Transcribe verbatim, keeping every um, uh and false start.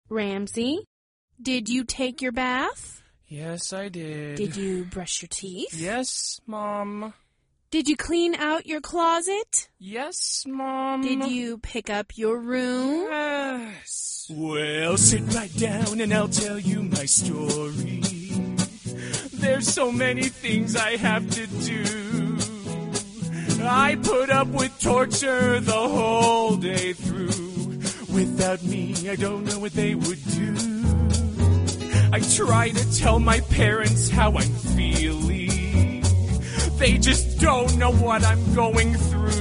Ramsey, did you take your bath? Yes, I did. Did you brush your teeth? Yes, Mom. Did you clean out your closet? Yes, Mom. Did you pick up your room? Yes. Well, sit right down and I'll tell you my story. There's so many things I have to do. I put up with torture the whole day through. Without me, I don't know what they would do. I try to tell my parents how I'm feeling. They just don't know what I'm going through.